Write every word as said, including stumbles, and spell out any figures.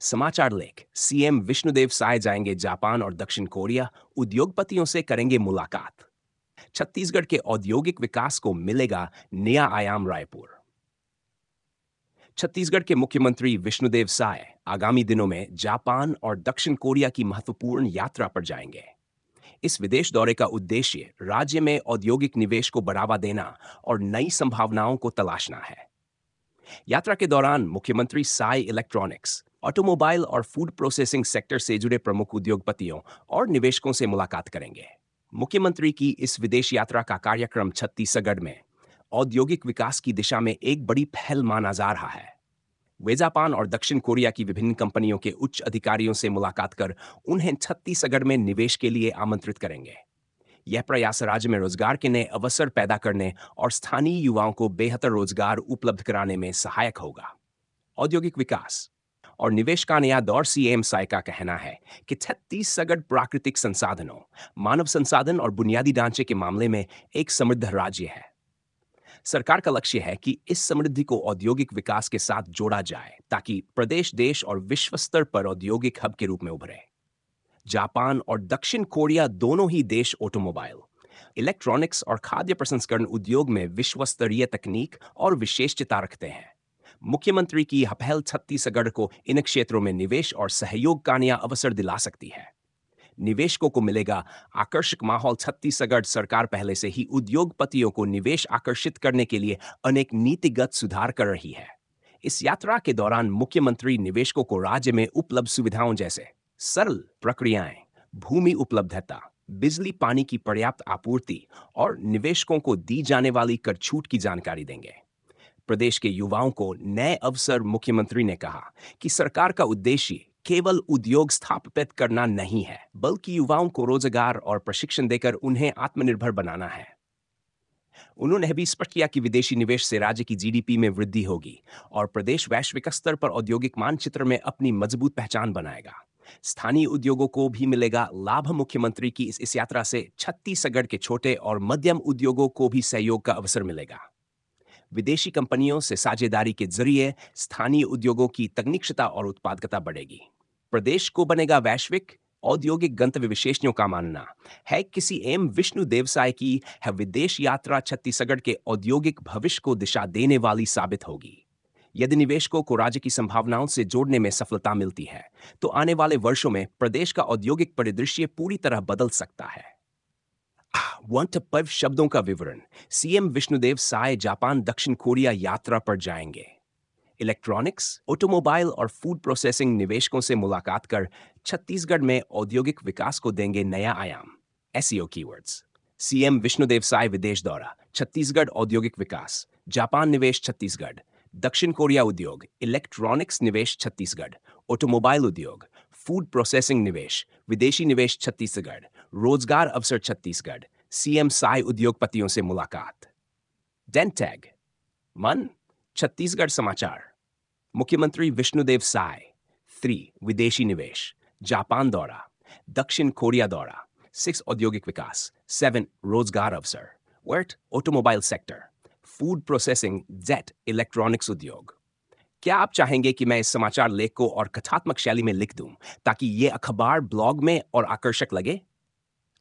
समाचार लेख। सीएम विष्णुदेव साय जाएंगे जापान और दक्षिण कोरिया, उद्योगपतियों से करेंगे मुलाकात। छत्तीसगढ़ के औद्योगिक विकास को मिलेगा नया आयाम। रायपुर। छत्तीसगढ़ के मुख्यमंत्री विष्णुदेव साय आगामी दिनों में जापान और दक्षिण कोरिया की महत्वपूर्ण यात्रा पर जाएंगे। इस विदेश दौरे का उद्देश्य राज्य में औद्योगिक निवेश को बढ़ावा देना और नई संभावनाओं को तलाशना है। यात्रा के दौरान मुख्यमंत्री साई इलेक्ट्रॉनिक्स, ऑटोमोबाइल और फूड प्रोसेसिंग सेक्टर से जुड़े प्रमुख उद्योगपतियों और निवेशकों से मुलाकात करेंगे। मुख्यमंत्री की इस विदेश यात्रा का कार्यक्रम छत्तीसगढ़ में औद्योगिक विकास की दिशा में एक बड़ी पहल माना जा रहा है। वे जापान और दक्षिण कोरिया की विभिन्न कंपनियों के उच्च अधिकारियों से मुलाकात कर उन्हें छत्तीसगढ़ में निवेश के लिए आमंत्रित करेंगे। यह प्रयास राज्य में रोजगार के नए अवसर पैदा करने और स्थानीय युवाओं को बेहतर रोजगार उपलब्ध कराने में सहायक होगा। औद्योगिक विकास और निवेश का नया दौर। सीएम साय का कहना है कि छत्तीसगढ़ प्राकृतिक संसाधनों, मानव संसाधन और बुनियादी ढांचे के मामले में एक समृद्ध राज्य है। सरकार का लक्ष्य है कि इस समृद्धि को औद्योगिक विकास के साथ जोड़ा जाए ताकि प्रदेश देश और विश्व स्तर पर औद्योगिक हब के रूप में उभरे। जापान और दक्षिण कोरिया दोनों ही देश ऑटोमोबाइल, इलेक्ट्रॉनिक्स और खाद्य प्रसंस्करण उद्योग में विश्व स्तरीय तकनीक और विशेषता रखते हैं। मुख्यमंत्री की यह पहल छत्तीसगढ़ को इन क्षेत्रों में निवेश और सहयोग का नया अवसर दिला सकती है। निवेशकों को मिलेगा आकर्षक माहौल। छत्तीसगढ़ सरकार पहले से ही उद्योगपतियों को निवेश आकर्षित करने के लिए अनेक नीतिगत सुधार कर रही है। इस यात्रा के दौरान मुख्यमंत्री निवेशकों को राज्य में उपलब्ध सुविधाओं जैसे सरल प्रक्रियाएं, भूमि उपलब्धता, बिजली पानी की पर्याप्त आपूर्ति और निवेशकों को दी जाने वाली कर छूट की जानकारी देंगे। प्रदेश के युवाओं को नए अवसर। मुख्यमंत्री ने कहा कि सरकार का उद्देश्य केवल उद्योग स्थापित करना नहीं है, बल्कि युवाओं को रोजगार और प्रशिक्षण देकर उन्हें आत्मनिर्भर बनाना है। उन्होंने भी स्पष्ट किया कि विदेशी निवेश से राज्य की जीडीपी में वृद्धि होगी और प्रदेश वैश्विक स्तर पर औद्योगिक मानचित्र में अपनी मजबूत पहचान बनाएगा। स्थानीय उद्योगों को भी मिलेगा लाभ। मुख्यमंत्री की इस, इस यात्रा से छत्तीसगढ़ के छोटे और मध्यम उद्योगों को भी सहयोग का अवसर मिलेगा। विदेशी कंपनियों से साझेदारी के जरिए स्थानीय उद्योगों की तकनीक्षता और उत्पादकता बढ़ेगी। प्रदेश को बनेगा वैश्विक औद्योगिक गंतव्य। विशेषज्ञों का मानना है कि सीएम विष्णुदेव साय की है विदेश यात्रा छत्तीसगढ़ के औद्योगिक भविष्य को दिशा देने वाली साबित होगी। यदि निवेशकों को राज्य की संभावनाओं से जोड़ने में सफलता मिलती है तो आने वाले वर्षों में प्रदेश का औद्योगिक परिदृश्य पूरी तरह बदल सकता है। वन टप्पव शब्दों का विवरण। सीएम विष्णुदेव साय जापान दक्षिण कोरिया यात्रा पर जाएंगे। इलेक्ट्रॉनिक्स, ऑटोमोबाइल और फूड प्रोसेसिंग निवेशकों से मुलाकात कर छत्तीसगढ़ में औद्योगिक विकास को देंगे नया आयाम। SEO keywords. CM Vishnudev Sai विदेश दौरा। छत्तीसगढ़ औद्योगिक विकास। जापान निवेश छत्तीसगढ़। दक्षिण कोरिया उद्योग। इलेक्ट्रॉनिक्स निवेश छत्तीसगढ़। ऑटोमोबाइल उद्योग। फूड प्रोसेसिंग निवेश। विदेशी निवेश छत्तीसगढ़। रोजगार अवसर छत्तीसगढ़। सीएम साय उद्योगपतियों से मुलाकात। डेंटैग। मन छत्तीसगढ़ समाचार। मुख्यमंत्री विष्णुदेव साय। थ्री विदेशी निवेश। जापान दौरा। दक्षिण कोरिया दौरा। सिक्स औद्योगिक विकास। सेवन रोजगार अवसर। वर्ट ऑटोमोबाइल सेक्टर। Food processing. जेट इलेक्ट्रॉनिक्स उद्योग। क्या आप चाहेंगे कि मैं इस समाचार लेख को और कथात्मक शैली में लिख दूं ताकि ये अखबार ब्लॉग में और आकर्षक लगे?